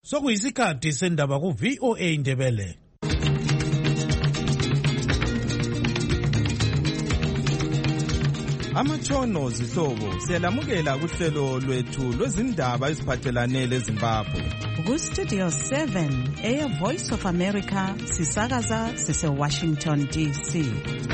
Sokuyisikhathi sendaba ku VOA Indebele. Amatshono zihlobo siyalamukela kuhlelo lwethu lwezindaba eziphathelane leZimbabwe. Ku Studio 7 Air Voice of America sisakaza sise Washington DC.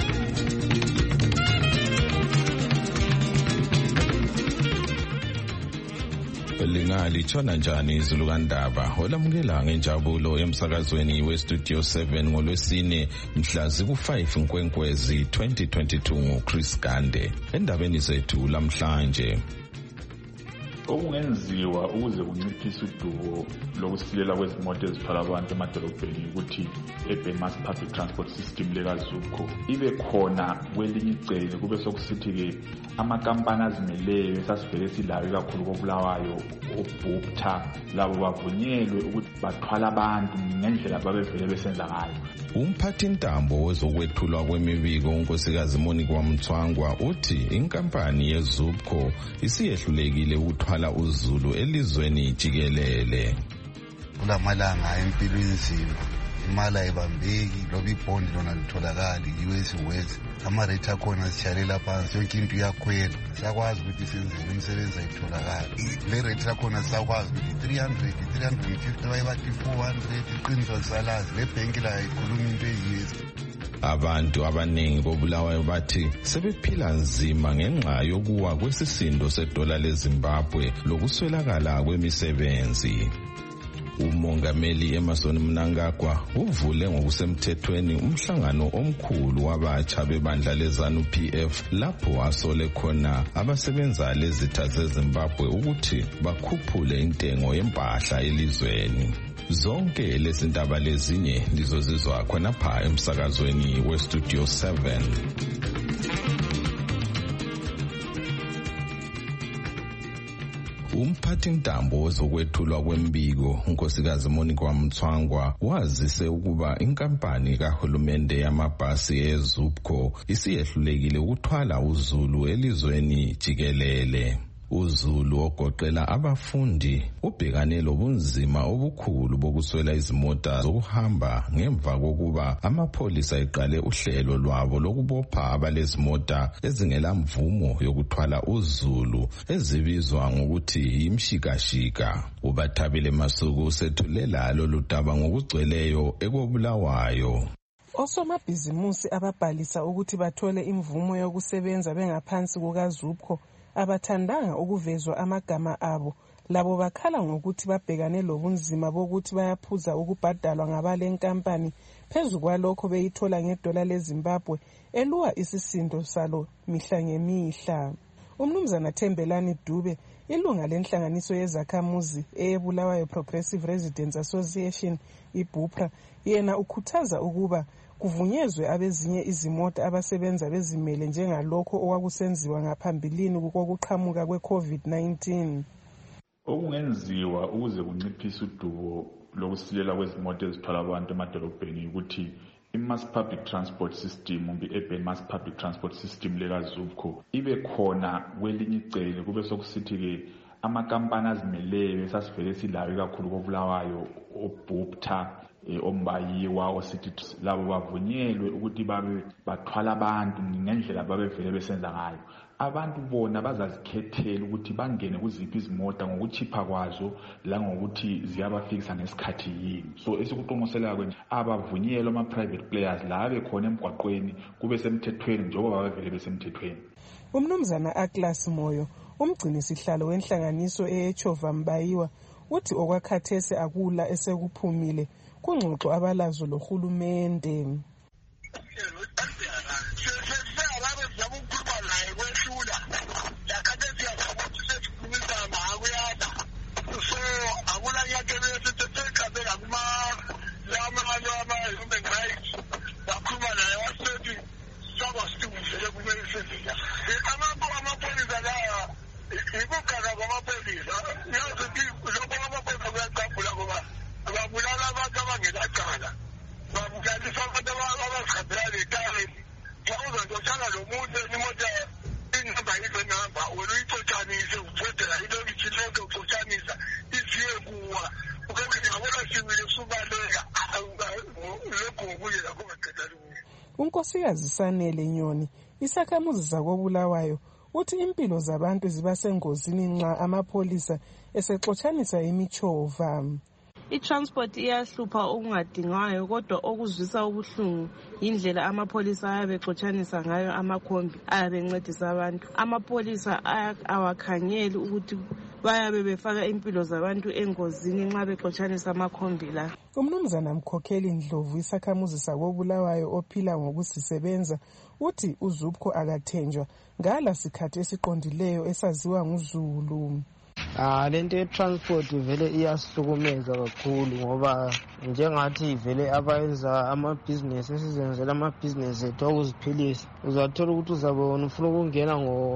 Lingalitshona njani izulu kandaba olamukela ngenjabulo emsakazweni weStudio 7 ngolwesine mhla ziku5 Nkwenkwezi 2022 nguChris Gande. Endabeni zethu lamhlanje, okungenziwa ukuze kunciphise udubo lokusilela kwezimoto ezithwala abantu emadolobheni ukuthi eBenmas Public Transport System lekaZUPCO ibe khona kwelinye icele, kube sokusithi-ke amakampani azimeleyo esasivele silayo kakhulu koBulawayo oBupta labo bavunyelwe ukuthi bathwala abantu ngendlela babevele besenza ngayo. Umphathintambo wezokwethulwa kwemibiko uNkosikazi Monique Wamthwangwa uthi inkampani yeZUPCO isiyehlulekile ukuthwala uzulu elizweni jikelele. Kulamalanga empilo enzima, imali ayibambeki, loba ibhondi lona litholakali US West, ama-rate akhona sishalela phansi, yonke into iyakhwela. Siyakwazi ukuthi senzele imisebenzi ayitholakali. Le rate akhona siyakwazi ukuthi 300, 350 bayibathi 400, iqiniso salazi, le bhenki la ikhuluma into eyiyo. Abantu abaningi koBulawayo bathi sebephila nzima ngenxa yokuwa kwesisindo sedola leZimbabwe lokuswelakala kwemisebenzi. Umongameli Emmerson Mnangagwa uvule ngokusemthethweni umhlangano omkhulu wabatsha bebandla leZANU-PF lapho asole khona abasebenza lezitha zeZimbabwe ukuthi bakhuphule intengo yempahla elizweni. Zonke lezindaba lezinye lizozizwa khonapha emsakazweni weStudio 7. Umphathintambo wezokwethulwa kwemibiko uNkosikazi Monique Wamthwangwa wazise ukuba inkampani kahulumende yamabhasi yeZUPCO isiyehlulekile ukuthwala uzulu elizweni jikelele. UZulu ogoqela abafundi ubhekane lobunzima obukhulu bokuswela izimota zokuhamba ngemva kokuba amapholisa eqale uhlelo lwabo lokubopha abalezimota ezingela mvumo yokuthwala uzulu ezibizwa ngokuthi yimshikashika. uBathabile Masuku sethulela lolu daba ngokugcweleyo ekoBulawayo. Osomabhizimusi ababhalisa ukuthi bathole imvumo yokusebenza bengaphansi kukaZUPCO abathandanga ukuvezwa amagama abo. Labo bakhala ngokuthi babhekane lobunzima bokuthi bayaphuza ukubhadalwa ngabale nkampani phezu kwalokho beyithola ngedola leZimbabwe eluwa isisindo salo mihla ngemihla. Umnumzana Thembelani Dube, ilunga lenhlanganiso yezakhamuzi eyeBulawayo Progressive Residents Association iBupra, yena ukhuthaza ukuba kuvunyezwe abezinye izimota abasebenza bezimele njengalokho okwakusenziwa ngaphambilini kokuqhamuka kwe-COVID-19. Okungenziwa ukuze kunciphise udubo lokusilela kwezimoto ezithwala abantu emadolobheni ukuthi iMass Public Transport System kumbe eBenmas Public Transport System lekaZUPCO ibe khona kwelinye icele, kube sokusithi-ke amakampani azimeleyo esasivele silayo kakhulu koBulawayo oBupta ombayiwa osithi labo bavunyelwe ukuthi bathwala abantu ngendlela babevele besenza ngayo. Abantu bona bazazikhethela ukuthi bangene kuziphi izimota ngokuchipha kwazo la ngokuthi ziyabafikisa ngesikhathi yini. So esikuqonqosela kwenye abavunyelwe ama-private players la bekhona emgwaqweni kube semthethweni njengoba bavele besemthethweni. Umnumzana Atlas Moyo, umgcini sihlalo wenhlanganiso eChova Mbayiwa, uthi okwakhathesi akula esekuphumile kungxoxo abalazo lohulumende. Babulala abantu abangelacala, babulalisa abantu abazihambela unkosikazi Sanele Nyoni, isakhamuzi zakoBulawayo, uthi impilo zabantu ziba sengozini nxa amapholisa esexotshanisa imitshova. I-transport iyahlupha okungadingwayo, kodwa okuzwisa ubuhlungu yindlela amapholisa ayabe exotshanisa ngayo amakhombi ayabe encedisa abantu. Amapholisa awakhangeli ukuthi bayabe befaka impilo zabantu engozini nxa bexotshanisa amakhombi la. Umnumzana Mkhokheli Ndlovu, isakhamuzi sakoBulawayo ophila ngokuzisebenza, uthi uZupco akathenjwa ngala sikhathi esiqondileyo esaziwa nguZulu. Lento ye-transport vele iyasihlukumeza kakhulu ngoba njengathi vele abayenza amabhizinesi esizenzela amabhizinesi ethu okuziphilisa, uzathola ukuthi uzabona ufuna ukungena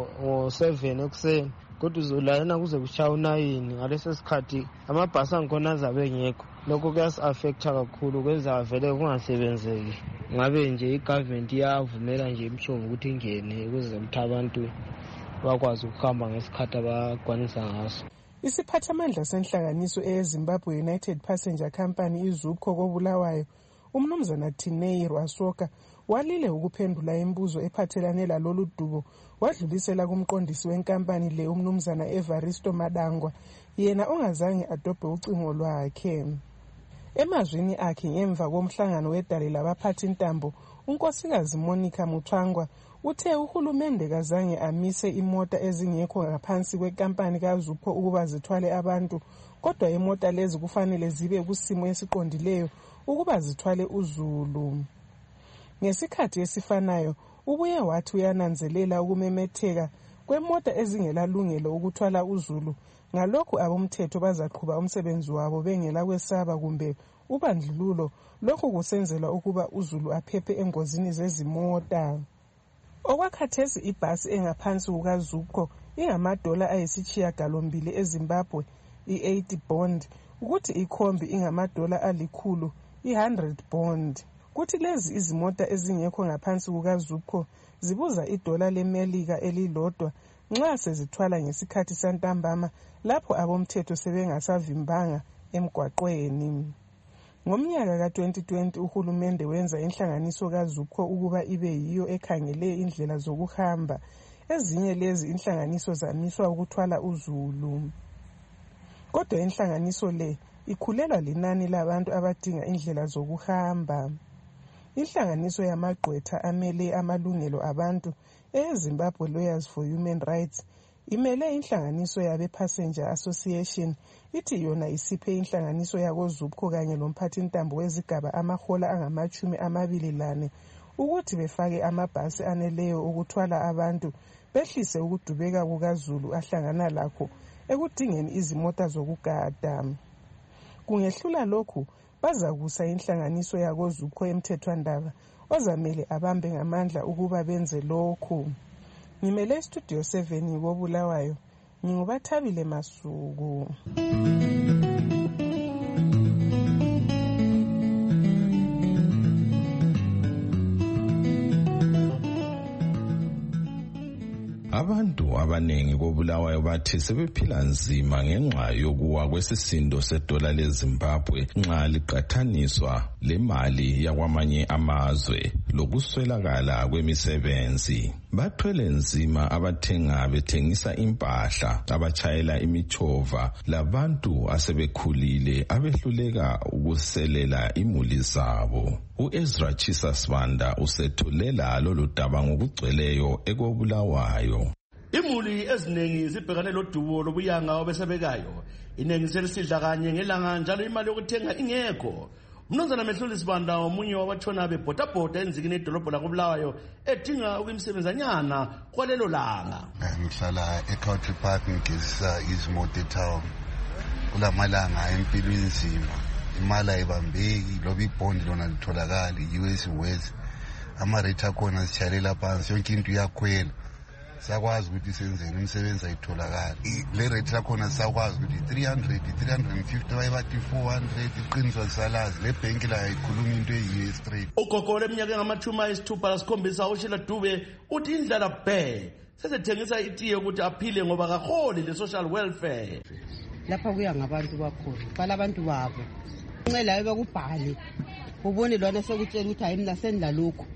ngo-7 ekuseni kodwa uzolayina kuze kushaya u9. Ngaleso sikhathi amabhasi angikhona azabe engekho. Lokho kuyasi-affecta kakhulu, kwenza vele kungasebenzeki. Ngabe nje i-government iyavumela nje imishongo ukuthi ingene ukuze abantu bakwazi ukuhamba ngesikhathi abakwanisa ngaso. Isiphathamandla senhlanganiso eZimbabwe United Passenger Company iZupco koBulawayo, umnumzana Tinei Rwasoka, walile ukuphendula imibuzo ephathelane lalolu dubo, wadlulisela kumqondisi wenkampani le umnumzana Evaristo Madangwa, yena ongazange adobhe ucingo lwakhe. Emazwini akhe ngemva komhlangano wedale labaphathi ntambo, unkosikazi Monica Muthwangwa uthe uhulumende kazange amise imota ezingekho ngaphansi kwenkampani kaZupco ukuba zithwale abantu, kodwa imota lezi kufanele zibe kusimo esiqondileyo ukuba zithwale uZulu. Ngesikhathi esifanayo, ubuye wathi uyananzelela ukumemetheka kwemota ezingelalungelo ukuthwala uZulu. Ngalokhu abomthetho bazaqhuba umsebenzi wabo bengela kwesaba kumbe ubandlululo, lokhu kusenzelwa ukuba uZulu aphephe engozini zezimota. Okwakhathesi ibhasi engaphansi kukaZupco ingamadola $800 eZimbabwe, i-80 bond, ukuthi ikhombi ingamadola $100, i-100 bond. Kuthi lezi izimota ezingekho ngaphansi kukaZupco zibuza idola leMelika elilodwa nxa sezithwala ngesikhathi santambama lapho abomthetho sebengasavimbanga emgwaqweni. Ngomnyaka ka-2020 uhulumende wenza inhlanganiso kaZupco ukuba ibe yiyo ekhangele indlela zokuhamba. Ezinye lezi inhlanganiso zamiswa ukuthwala uZulu. Kodwa inhlanganiso le ikhulelwa linani labantu abadinga indlela zokuhamba. Inhlanganiso yamagqwetha amele amalungelo abantu eZimbabwe Lawyers for Human Rights imele inhlanganiso yabe-Passenger Association, ithi yona isiphe inhlanganiso yakoZupco kanye lomphathintambo wezigaba amahola angama-24 ukuthi befake amabhasi aneleyo ukuthwala abantu, behlise ukudubeka kukaZulu ahlangana lakho ekudingeni izimota zokugada. Kungehlula lokhu, bazakusa inhlanganiso yakoZupco emthethwandaba ozamele abambe ngamandla ukuba benze lokhu. Ngimele Studio 7 koBulawayo, nginguBathabile Masuku. Abantu abanengi koBulawayo bathi sebephila nzima ngenxa yokuwa kwesisindo sedola leZimbabwe nxa liqathaniswa lemali yakwamanye amazwe lokuswelakala kwemisebenzi. Bathwele nzima abathenga bethengisa impahla, abatshayela imitshova, labantu asebekhulile abehluleka ukuselela imuli zabo. U-Ezra Chisasbanda usethulela lolu daba ngokugcweleyo ekoBulawayo. Imuli eziningi zibhekane lodubo lobuyanga obesebekayo. Iningi selisidla kanye ngelanga njalo imali yokuthenga ingekho. Mnumzana Mehluli Sibanda omunye wabathona bebhodabhoda enzikini edolobho lakoBulawayo edinga ukuyimsebenzanyana kwalelo langa. Ngihlala eCountry Park ngigezisa izimoto etown. Kulamalanga empilweni nzima. Imali ayibambeki, loba ibhondi lona litholakali, US West. Amarate akhona sitshalela phansi, yonke into iyakhwela. Sakwazi ukuthi senzeni umsebenzi ayitholakala. Le rate lakhona sakwazi ukuthi 300, 350 bayibathi 400 iqiniswa salazi. Le bank la ikhuluma into eyiyo straight. Ugogo leminyaka engama-6 uShila Dube uthi indlala bhe sesethengisa itiye ukuthi aphile ngoba kaholi le-social welfare. Lapha kuya ngabantu bakhona, bala abantu babo. Ncelayo bakubhale ubone lwana sekutshela ukuthi hayi mina sendla lokho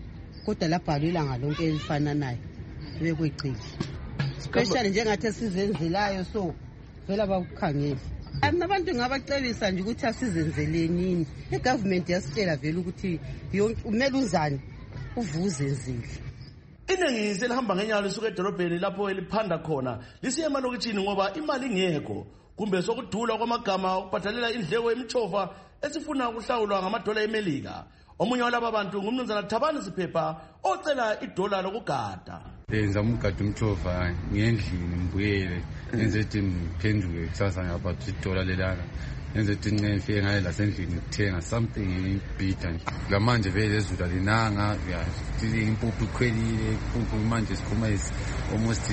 kodwa labhalwa ilanga lonke elifananayo bekweqile especially njengathi sizenzelayo so vela bakukhangela. Abantu ngabacebisa nje ukuthi asizenzeleni. I-government yasitshela vele ukuthi kumele uzani uvuze nzile. Iningi selihamba ngenyawo lisuka edolobheni lapho eliphanda khona lisiya emalokitshini ngoba imali ingekho kumbe sokudula kwamagama ukubhadalela indleko yemithova esifuna ukuhlawulwa ngamadola eMelika. Omunye walaba bantu ngumnumzana Thabani Siphepha ocela idola lokugada. Ngizama ukugada umthova ngendlini ngibuyele enze ukuthi ngiphenduke kusasa ngapha idola lelana enze ukuthi ngifike ngaye lasendlini ngithenga something ibhida nje. Lamanje vele ezulu alinanga impuphu ikhwelile impuphu manje sikhuma almost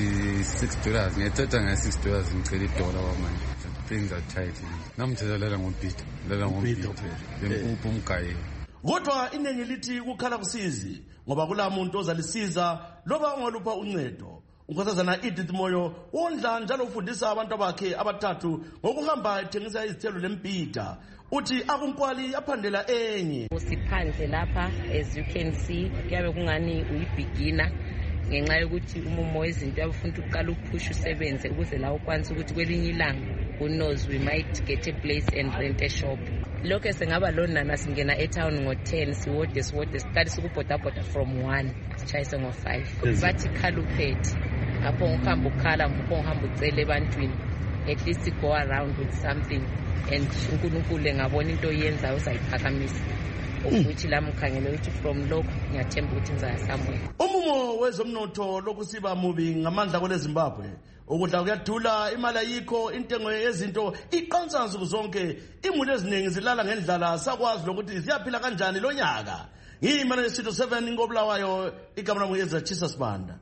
$6 ngiyathatha $6 ngicela idola kwamanje. Things are tight. Namthetho lala ngombhida impuphu umgaye. Kodwa iningi lithi kukhala kusizi ngoba kula muntu ozalisiza loba ungalupha uncedo. Unkosazana Edith Moyo wondla njalo ufundisa abantu bakhe abathathu ngokuhamba ethengisa izithelo lempida. Uthi akunkwali aphandela enye. Usiphandle lapha as you can see kuyabe kungani uyibigina ngenxa yokuthi umumo wezinto abafuna ukuqala ukuphusha usebenze ukuze la ukwanisa ukuthi kwelinye ilanga who knows we might get a place and rent a shop. Lokho sengaba lonana singena etown ngo10 siwode siqala ukubhodabhoda from 1 sichayise ngo5 bathi khaluphethe apho ngihamba ukhala ngihamba ucela ebantwini at least go around with something and uNkulunkulu ngabona into oyenza usayiphakamisa ukuthi la mkhangelo ukuthi from lokho ngiyathemba ukuthi ngizaya somewhere. Umumo wezomnotho lokusiba mubi ngamandla kwele Zimbabwe. Ukudla kuyadula, imali ayikho, intengo yezinto iqansa nsuku zonke, imuli eziningi zilala ngendlala sakwazi lokuthi siyaphila kanjani lo nyaka. Ngiyimana lesitho 7 ngobulawayo igama lami ngezachisa Sibanda.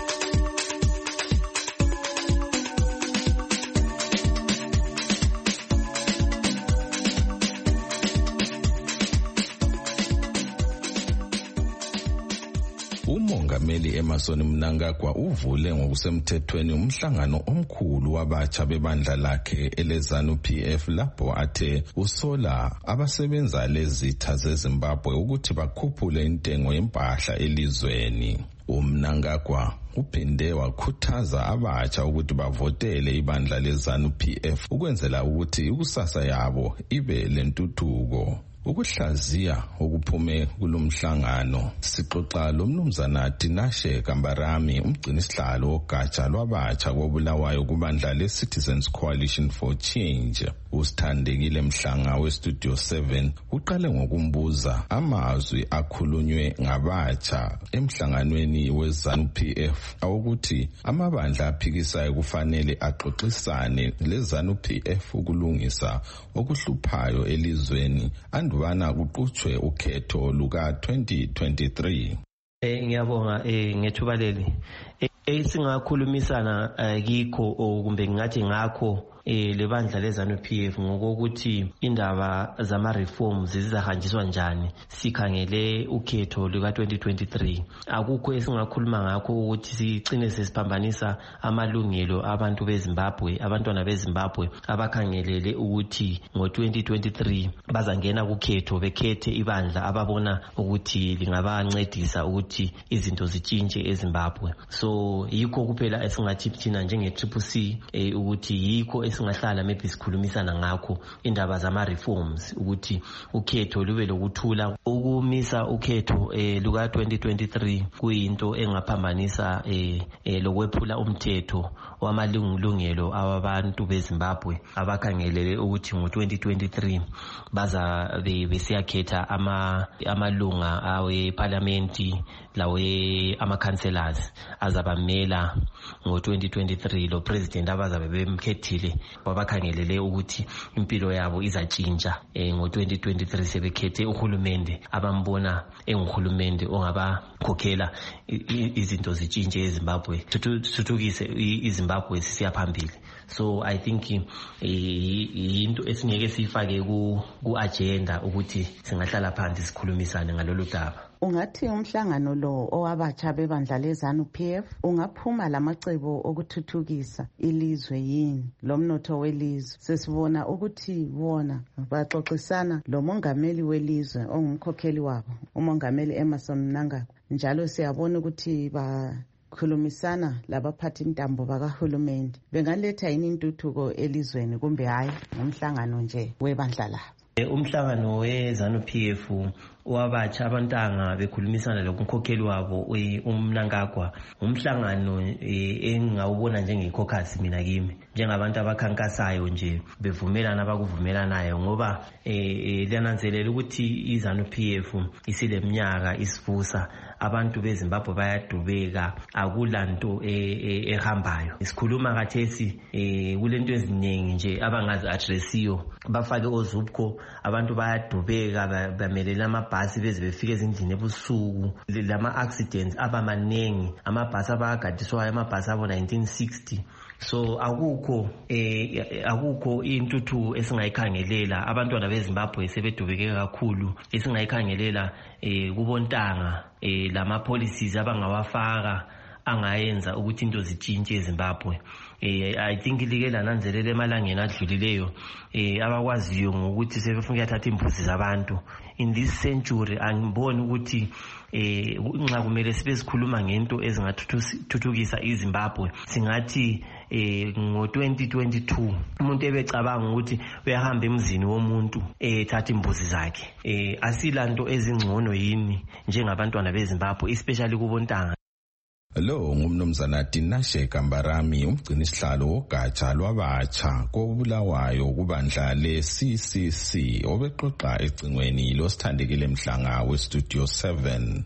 Umongameli Emmerson Mnangagwa uvule ngokusemthethweni umhlangano omkhulu wabatsha bebandla lakhe eleZANU PF lapho athe usola abasebenza lezitha zeZimbabwe ukuthi bakhuphule intengo yempahla elizweni. Mnangagwa uphinde wakhuthaza abatsha ukuthi bavotele ibandla leZANU PF ukwenzela ukuthi ikusasa yabo ibe lentuthuko. Ukuhlaziya okuphume kulomhlangano sixoxa lomnumzana Tinashe Kambarami umgcinisihlalo ogatsha lwabatsha kobulawayo kubandla leCitizens Coalition for Change. Usithandekile Mhlanga weStudio 7 uqale ngokumbuza amazwi akhulunywe ngabatsha emhlanganweni weZANU PF awukuthi amabandla aphikisayo kufanele axoxisane leZANU PF ukulungisa okuhluphayo elizweni andubana kuqhutshwe ukhetho luka 2023. Ngiyabonga ngethuba leli singakhulumisana kikho kumbe ngathi ngakho lebandla leZANU PF ngokuthi indaba zama reforms zizahanjiswa njani sikhangele ukhetho luka 2023. Akukho esingakhuluma ngakho ukuthi sicine sesiphambanisa amalungelo abantu beZimbabwe, abantwana beZimbabwe abakhangelele ukuthi ngo2023 bazangena kukhetho bekhethe ibandla ababona ukuthi lingabancedisa ukuthi izinto zitshintshe eZimbabwe. So yikho kuphela esingathi thina njenge CCC ukuthi yikho singahlala maybe sikhulumisana ngakho indaba zama reforms ukuthi ukhetho lube lokuthula ukumisa ukhetho luka 2023 kuyinto engaphambanisa lokwephula umthetho wamalungelo awabantu beZimbabwe abakhangelele ukuthi ngo2023 baza besiyakhetha amalunga awe parliament lawe ama councillors azabamela ngo2023 lo president abazabe bemkhethile babakhangelele ukuthi impilo yabo izatshintsha ngo2023 sebekhethe uhulumende abambona enguhulumende ongabakhokhela izinto zitshintshe eZimbabwe thuthukise iZimbabwe siyaphambili. So I think into esingeke sifake ku agenda ukuthi singahlala phansi sikhulumisane ngalolu daba. Ungathi umhlangano lo owabatsha bebandla leZANU-PF ungaphuma lamacebo okuthuthukisa ilizwe yini lomnotho welizwe? Sesibona ukuthi wona baxoxisana lo mongameli welizwe ongumkhokheli wabo, umongameli Emmerson Mnangagwa, njalo siyabona ukuthi khulumisana labaphathi intambo bakahulumende. Bengaletha yini intuthuko elizweni kumbe hayi ngomhlangano nje webandla labo? Umhlangano weZANU-PF wabatsha abantanga bekhulumisana lomkhokheli wabo uMnangagwa, umhlangano engawubona njengekhokhasi mina kimi, njengabantu abakhankasayo nje bevumelana abakuvumelanayo, ngoba liyananzelela ukuthi iZANU-PF isileminyaka isivusa, abantu beZimbabwe bayadubeka, akulanto ehambayo. Sikhuluma khathesi kulento eziningi nje abangazi addressiyo, bafake ozubko, abantu bayadubeka bamelela amabhasi beze befike ezindlini ebusuku, lama accidents abamanengi, amabhasi abagadiswayo, amabhasi abo 1960. So akukho intuthu esingayikhangelela. Abantwana beZimbabwe sebedubeke kakhulu, esingayikhangelela kubontanga lama policies abangawafaka angayenza ukuthi into zitshintshe eZimbabwe. I think like lananzelela emalangeni adlulileyo abakwaziyo ngokuthi sebefuna ukuthatha imbuzi zabantu. In this century angiboni ukuthi nxa kumele sibe sikhuluma ngento ezingathuthukisa iZimbabwe, singathi ngo-2022 umuntu ebecabanga ukuthi uyahamba emzini womuntu ethatha imbuzi zakhe. Asilanto ezingcono yini njengabantwana beZimbabwe, especially kubontanga? Lo ngumnumzana Tinashe Kambarami, umgcinisihlalo wogatsha lwabatsha koBulawayo kubandla le-CCC, obexoxa ecingweni loSithandekile Mhlanga weStudio 7.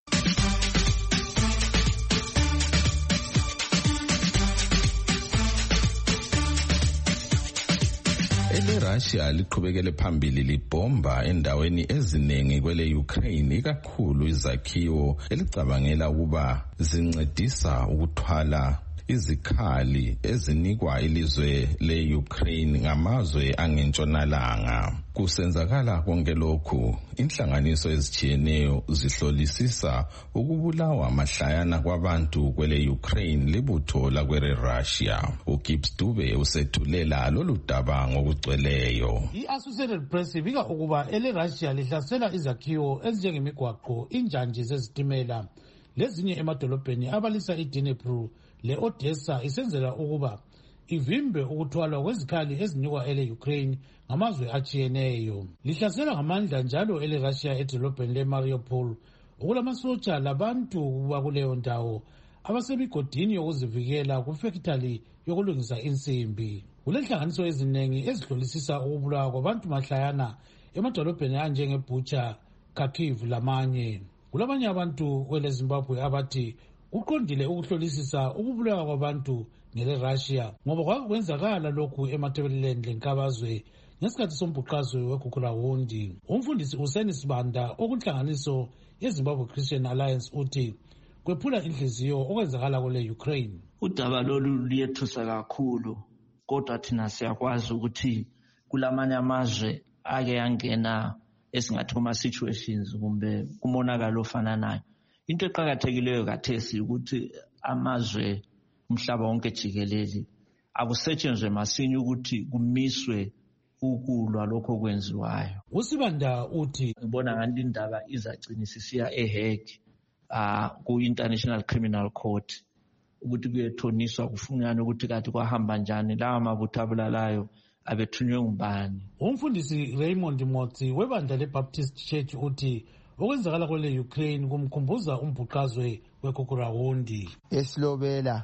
Russia liqhubekele phambili libomba endaweni eziningi kwele Ukraine, ikakhulu izakhiwo elicabangela ukuba zincedisa ukuthwala izikhali ezinikwa ilizwe le-Ukraine ngamazwe angentshonalanga. Kusenzakala konke lokhu, inhlanganiso ezitshiyeneyo zihlolisisa ukubulawa mahlayana kwabantu kwele Ukraine libutho lakwele Russia. uGibbs Dube usethulela lolu daba ngokugcweleyo. I-Associated Press ibika ukuba ele-Russia lihlasela izakhiwo ezinjengemigwaqo, injanje zezitimela lezinye emadolobheni abalisa iDnipro le-Odessa, isenzela ukuba ivimbe ukuthwalwa kwezikhali ezinikwa ele-Ukraine ngamazwe atshiyeneyo. Lihlasela ngamandla njalo ele-Russia edolobheni le-Mariupol okulamasotsha labantu bakuleyo ndawo abasemigodini yokuzivikela kufekithali yokulungisa insimbi. Kulenhlanganiso eziningi ezihlolisisa ukubulawa kwabantu mahlayana emadolobheni anjengeBucha, Kharkiv lamanye. Kulabanye abantu kwele-Zimbabwe abathi kuqondile ukuhlolisisa ukubulawa kwabantu ngele-Russia ngoba kwakwenzakala lokhu eMatabeleland leNkabazwe ngesikhathi sombhuqazwe weGugurawundi. Umfundisi uSeni Sibanda okunhlanganiso yeZimbabwe Christian Alliance uthi kwephula inhliziyo okwenzakala kule Ukraine. Udaba lolu liyethusa kakhulu, kodwa thina siyakwazi ukuthi kulamanye amazwe ake yangena esingathi kuma-situations kumbe kumonakalo ofananayo. Into eqakathekileyo kathesi ukuthi amazwe umhlaba wonke jikelele akusetshenzwe masinya ukuthi kumiswe ukulwa lokho kwenziwayo. uSibanda uthi ngibona ngathi indaba izacinisisiya eHague ku-International Criminal Court ukuthi kuyethoniswa kufunyanwe ukuthi kathi kwahamba njani, lawa mabutho abulalayo abethunywe ngubani. Umfundisi Raymond Motsi webandla leBaptist Church uthi okwenzakala kwele Ukraine kumkhumbuza umbhuqazwe weGugurawundi. Esilobela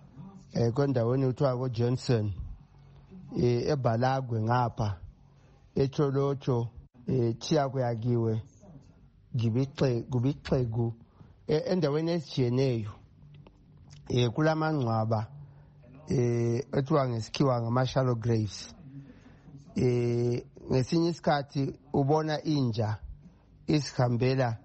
kwendaweni uthiwa koJohnson eBalagwe ngapha eTholotsho thiya kuyakiwe kubixhegu endaweni ezijiyeneyo kulamangcwaba ethiwa ngesikhiwa ngama-shallow graves. Ngesinye isikhathi ubona inja isihambela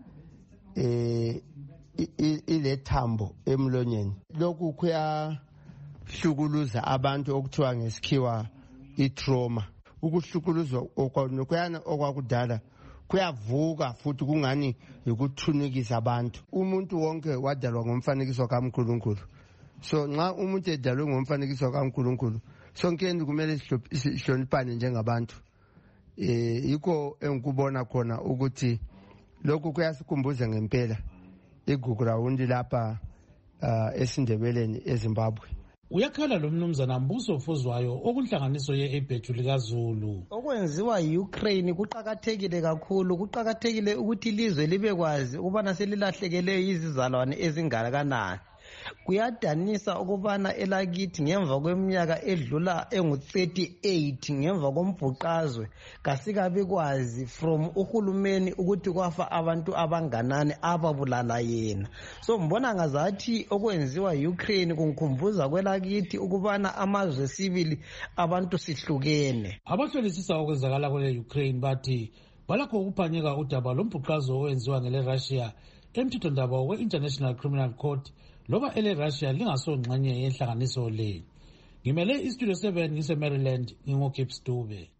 ilethambo emlonyeni. Lokhu kuyahlukuluza abantu okuthiwa ngesikhiwa itrauma. Ukuhlukuluzwa okwakudala kuyavuka futhi kungani ukuthunukisa abantu. Umuntu wonke wadalwa ngomfanekiso kaNkulunkulu. So nxa umuntu edalwe ngomfanekiso kaNkulunkulu sonke kumele sihloniphane njengabantu. Yikho engikubona khona ukuthi lokhu kuyasikhumbuza ngempela igugu rawundi lapha esindebeleni eZimbabwe. Uyakhala lo mnumzana Mbuso Fuzwayo okunhlanganiso ye-ebhethu likaZulu. Okwenziwa yi-Ukraine kuqakathekile kakhulu. Kuqakathekile ukuthi ilizwe libe kwazi ukubana selilahlekeleyo izizalwane ezingakanani. Kuyadanisa ukubana elakithi ngemva kweminyaka edlula engu-38 ngemva kombhuqazwe kasikabi kwazi from uhulumeni ukuthi kwafa abantu abanganani ababulala yena. So mbona ngazathi okwenziwa yi-Ukraine kungikhumbuza kwelakithi ukubana amazwe sibili abantu sihlukene. Abahlolisisa okwenzakala kwele-Ukraine bathi balakho ukuphanyeka udaba lombhuqazo owenziwa ngele-Russia emthethwandaba we-International Criminal Court loba ele-Russia lingasongxenye yenhlanganiso le. Ngimele iStudio 7 ngise-Maryland ngingoKips Dube.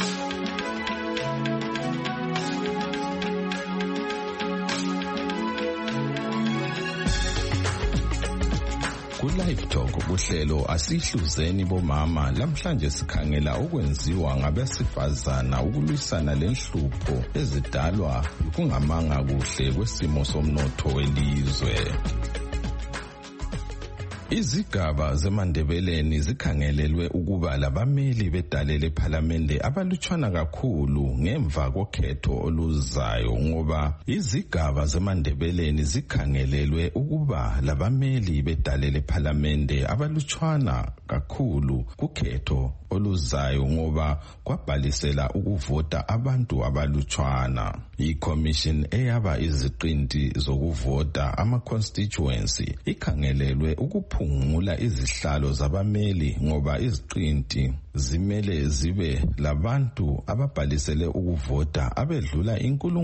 Ku-Live Talk kuhlelo asihluzeni bomama lamhlanje sikhangela okwenziwa ngabesifazana ukulwisana lenhlupho ezidalwa kungamanga kuhle kwesimo somnotho welizwe. Izigaba zeMandebeleni zikhangelelwe ukuba labameli bedale lephalamende abalutshwana kakhulu ngemva kokhetho oluzayo ngoba izigaba zeMandebeleni zikhangelelwe ukuba labameli bedale lephalamende abalutshwana kakhulu kukhetho oluzayo ngoba kwabhalisela ukuvota abantu abalutshwana. I-Commission eyaba iziqinti zokuvota ama-constituency ikhangelelwe ukuphungula izihlalo zabameli ngoba iziqinti zimele zibe labantu ababhalisele ukuvota abedlula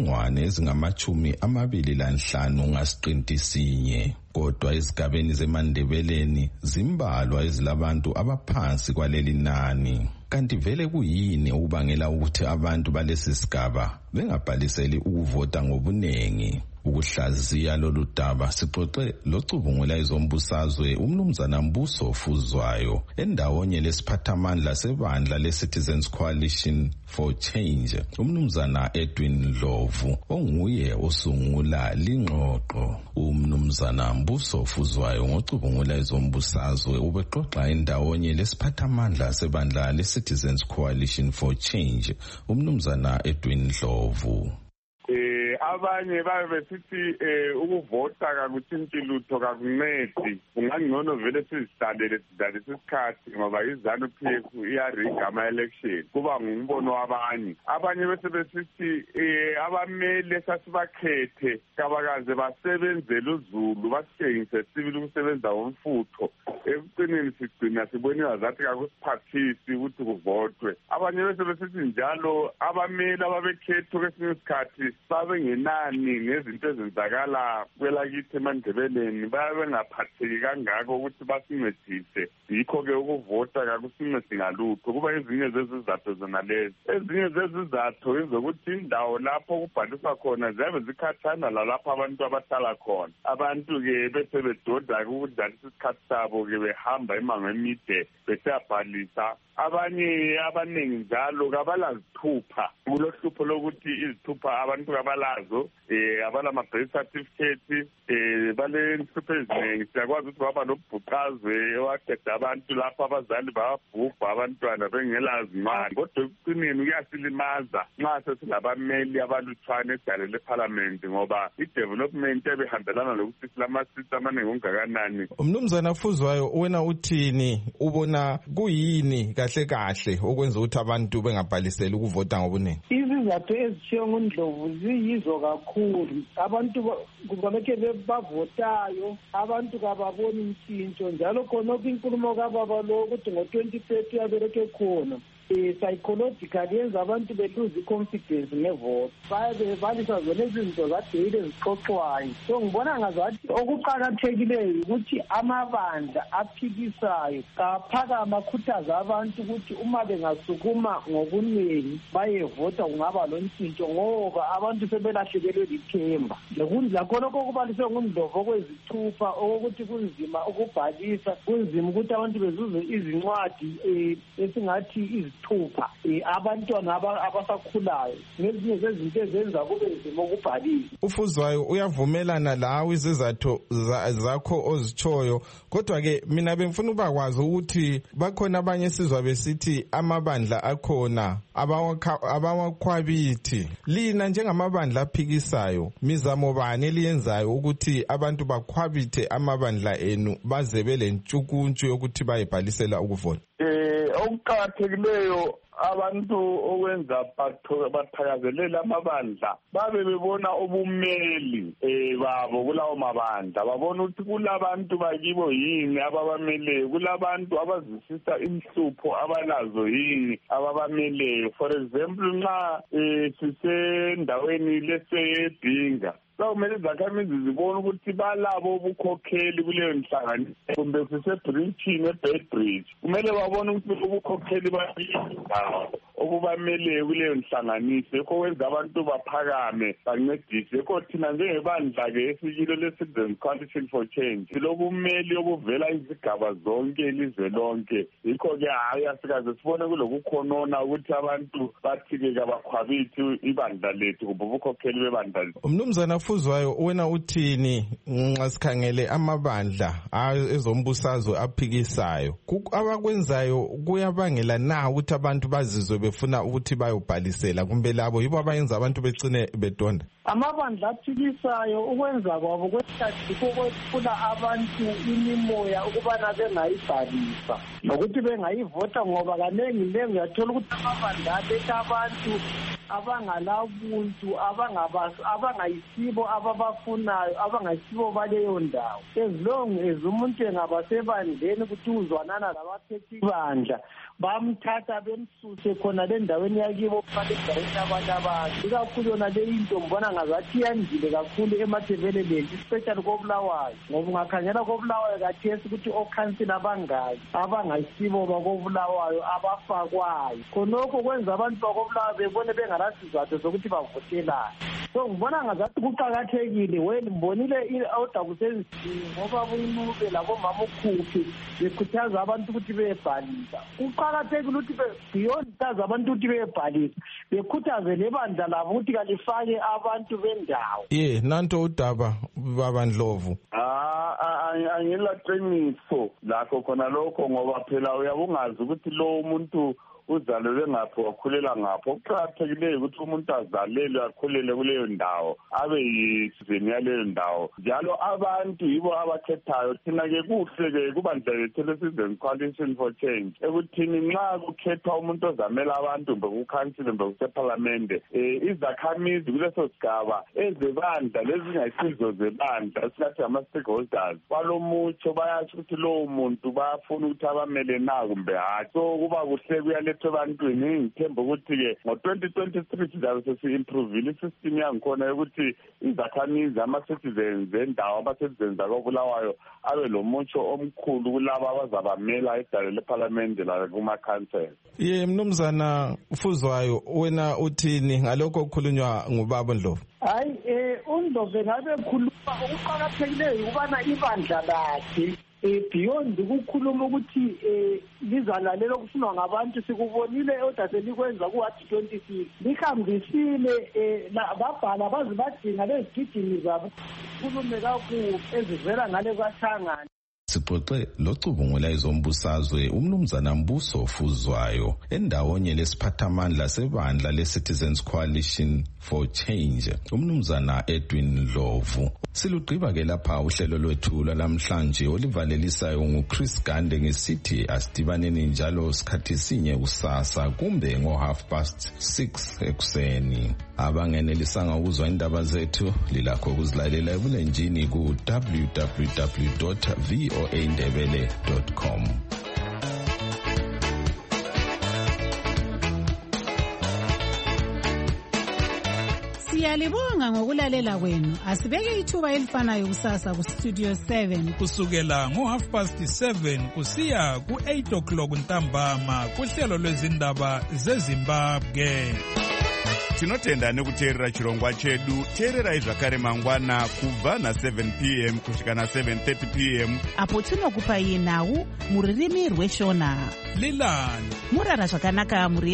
25,000 ngasiqinti sinye. Kodwa izigabeni zeMandebeleni zimbalwa ezilabantu abaphansi kwaleli nani. Kanti vele kuyini ukubangela ukuthi abantu balesi sigaba bengabhaliseli ukuvota ngobunengi? Ukuhlaziya lolu daba sixoxe locubungula izombusazwe umnumzana Mbuso Fuzwayo endawonye lesiphathamandla sebandla le-Citizens Coalition for Change umnumzana Edwin Ndlovu onguye osungula lingxoxo. Umnumzana Mbuso Fuzwayo ngocubungula izombusazwe ubexoxa endawonye lesiphathamandla sebandla le-Citizens Coalition for Change umnumzana Edwin Ndlovu. Abanye babe besithi ukuvota kakuthinti lutho kakuncedi kungangcono vele sizidalele isikhathi ngoba iZANU-PF iyariga ama-election kuba ngumbono wabanye. Abanye bese besithi abameli esasibakhethe kabakaze basebenzele uZulu basitshengise sibili ukusebenza ngomfutho ekugcineni sigcina siboniwa zathi kakusiphathisi ukuthi kuvotwe. Abanye bese besithi njalo abameli ababekhethwe kwesinye isikhathi babengenani ngezinto ezenzakala kwelakithi eMandebeleni babe bengaphatheki kangako ukuthi basincedise. Yikho-ke ukuvota kakusincedi ngalutho kuba ezinye zezizathu zona lezi. Ezinye zezizathu ezokuthi indawo lapho kubhaliswa khona ziyabe zikhathana lalapho abantu abahlala khona. Abantu-ke bese bedoda ukudlalisa isikhathi sabo-ke behamba imango emide besiyabhalisa. Abanye abaningi njalo kabalazithupha kulohlupho lokuthi izithupha abantu kabalazo abalama-birth certificate balenhlupho eziningi. Siyakwazi ukuthi baba nobhuqazwe owaqeda abantu lapho abazali babhubha abantwana bengelazi imali. Kodwa ekucineni kuyasilimaza nxa sesilabameli abalutshwane edalele ephalamende ngoba i-development ebehambelana lokuthi silamasisi amaningi ongakanani. Umnumzana Fuzwayo wena uthini ubona kuyini kahle kahle okwenza ukuthi abantu bengabhaliseli ukuvota ngobuningi? Izizathu ezishiwo nguNdlovu ziyizo kakhulu. Abantu kubaleke bavotayo abantu kababoni intshintsho njalo khona inkulumo kababa lo ukuthi ngo-2030 abeleke khona psychologically yenza abantu belose i-confidence ngevote. Baye bebalisa zona izinto zadeyile ezixoxwayo. So ngibona ngazathi okuqakathekileyo ukuthi amabandla aphikisayo kaphakama akhuthaza abantu ukuthi uma bengasukuma ngobuningi bayevota kungaba lontshintsho ngoba abantu sebelahlekelwe lithemba. Lakhonokho okubaliswe nguNdlovu okwezithupha okokuthi kunzima ukubhalisa, kunzima ukuthi abantu bezuze izincwadi esingathi izithupha, abantwana abasakhulayo ngezinye zezinto ezenza kube nzima ukubhalisa. Ufuzwayo uyavumelana lawe izizathu zakho ozitshoyo, kodwa-ke mina bengifuna ukubakwazi ukuthi bakhona abanye sizwa besithi amabandla akhona abawakhwabithi. Lina njengamabandla aphikisayo mizamo bani eliyenzayo ukuthi abantu bakhwabithe amabandla enu baze belentshukuntshu yokuthi bayebhalisela ukuvota? Okuqakathekileyo abantu okwenza bathakazelela amabandla babe bebona ubumeli babo kulawo mabandla, babona ukuthi kulabantu bakibo yini ababameleyo, kulabantu abazwisisa inhlupho abalazo yini ababameleyo. For example, nxa sisendaweni leseyedinga kumele izakhamizi zibone ukuthi balabo ubukhokheli kuleyo nhlanganiso, kumbe sisebridgini eBedbridge kumele babone ukuthi ubukhokheli bayizindawo okubameleyo kuleyo nhlanganiso. Yikho kwenza abantu baphakame bancedise. Yikho thina njengebandla-ke esikilo le-Citizens Coalition for Change silobumeli obuvela izigaba zonke ilizwe lonke. Yikho-ke hayi asikaze sibone kulokukhonona ukuthi abantu bathi-ke kabakhwabithi ibandla lethu kumbe ubukhokheli bebandla lethu. Mnumzana Ufuzwayo, wena uthini nxa sikhangele amabandla ezombusazwe aphikisayo abakwenzayo kuyabangela na ukuthi abantu bazizwe befuna ukuthi bayobhalisela, kumbe labo yibo abayenza abantu becine bedonda? Amabandla aphikisayo ukwenza kwabo kwesikhathi kokwethula abantu imimoya ukubana bengayibhalisa nokuthi bengayivota, ngoba kanengi uyathola ukuthi amabandla aletha abantu abangalabuntu abangayisibo ababafunayo, abangayisibo baleyo ndawo. As long as umuntu engaba sebandleni ukuthi uzwanana labaphethe ibandla, bamthatha bemsuse khona le ndaweni yakibo phakathi endaweni yabantu abantu. Ikakhulu yona le into mbona ngazathi yandile kakhulu eMatabeleland, especially koBulawayo, ngoba ungakhangela koBulawayo kathesi ukuthi okhansila abangaki abangayisibo bakoBulawayo abafakwayo. Khonokho kwenza abantu bakoBulawayo bebone bengalasizathu zokuthi bavotelane. So ngibona ngazathi kuqakathekile ngibonile i-order kusenziwe ngoba buyinube labomama ukhuphi bekhuthaza abantu ukuthi beyebhalisa. Kuqakathekile ukuthi beyond khuthaza abantu ukuthi beyebhalisa bekhuthaze lebandla labo ukuthi kalifake abantu bendawo. Nanto udaba baba Ndlovu. Angilaqiniso lakho khona lokho, ngoba phela uyabungazi ukuthi lo muntu uzalelwe ngapho wakhulela ngapho. Kuqakathekileyo ukuthi umuntu azalelwe akhulele kuleyo ndawo abe yisizeni yaleyo ndawo. Njalo abantu yibo abakhethayo. Thina-ke kuhle-ke kubandla lethu le-Citizens Coalition for Change ekuthini nxa kukhethwa umuntu ozamela abantu mbe kukhansile mbe kusephalamende, izakhamizi kuleso sigaba ezebandla lezingayisizo zebandla esingathi ama-stakeholders balomutsho bayasho ukuthi lowo muntu bayafuna ukuthi abamele na kumbe hatshi. So kuba kuhle kuyale ebantwini. Ngithemba ukuthi-ke ngo-2023 sizabe sesi-improvile isystem yangikhona yokuthi izakhamizi ama-citizens endawo ama-citizens akobulawayo abe lo mutsho omkhulu kulabo abazabamela edale lephalamende lakuma-council. Mnumzana Ufuzwayo, wena uthini ngalokho okukhulunywa ngubaba Ndlovu? Hayi, uNdlovu ngabe khuluma okuqakathekileyo ukubana ibandla lakhe beyond ukukhuluma ukuthi lizalalela okufunwa ngabantu. Sikubonile order selikwenza ku-Ward 26 lihambisile babhala baze badinga lezigidini zabo khulume kakubi ezivela ngale kwahlangana. Sixoxe locubungula ezombusazwe umnumzana Mbuso Ufuzwayo endawonye lesiphathamandla sebandla le-Citizens Coalition for Change umnumzana Edwin Ndlovu. Silugqiba-ke lapha uhlelo lwethu lwalamhlanje olivalelisayo nguChris Gande ngesithi asidibaneni njalo sikhathi sinye kusasa kumbe ngo6:30 ekuseni. Abangenelisanga ukuzwa indaba zethu lilakho ukuzilalela ebulenjini ku www.voaindebele.com. Siyalibonga ngokulalela kwenu. Asibeke ithuba elifanayo kusasa ku Studio 7 kusukela ngo7:30 kusiya ku8:00 ntambama kuhlelo lwezindaba zeZimbabwe. Tinotenda nekuteerera chirongwa chedu. Teererai zvakare mangwana kubva na7 p.m. kusvika na7:30 p.m. apo tinokupai nhau muririmi rweshona. Lilani murara zvakanaka muri